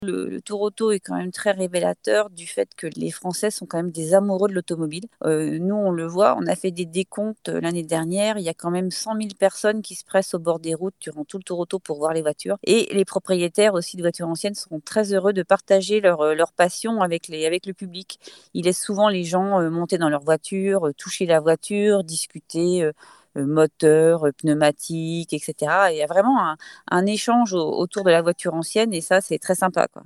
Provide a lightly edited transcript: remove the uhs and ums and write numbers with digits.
Le tour auto est quand même très révélateur du fait que les Français sont quand même des amoureux de l'automobile. Nous, on le voit, on a fait des décomptes l'année dernière. Il y a quand même 100 000 personnes qui se pressent au bord des routes durant tout le tour auto pour voir les voitures. Et les propriétaires aussi de voitures anciennes sont très heureux de partager leur passion avec le public. Ils laissent souvent les gens monter dans leur voiture, toucher la voiture, discuter moteur, pneumatique, etc. Et il y a vraiment un échange autour de la voiture ancienne et ça, c'est très sympa, quoi.